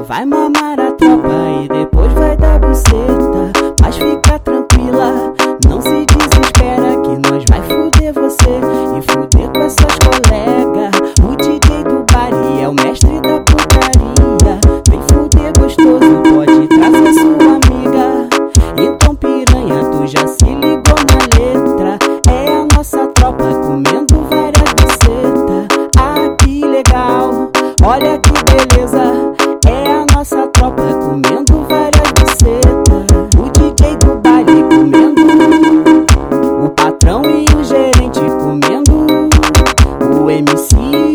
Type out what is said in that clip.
Vai mamar a tropa e depois vai dar buceta. Mas fica tranquila, não se desespera que nós vai fuder você e fuder com essas colegas. O DJ do baile é o mestre da putaria. Vem fuder gostoso, pode trazer sua amiga. Então piranha, tu já se ligou na letra. É a nossa tropa comendo várias bucetas. Ah, que legal, olha que beleza. É a nossa tropa comendo várias bucetas. O DJ do baile comendo, o patrão e o gerente comendo, o MC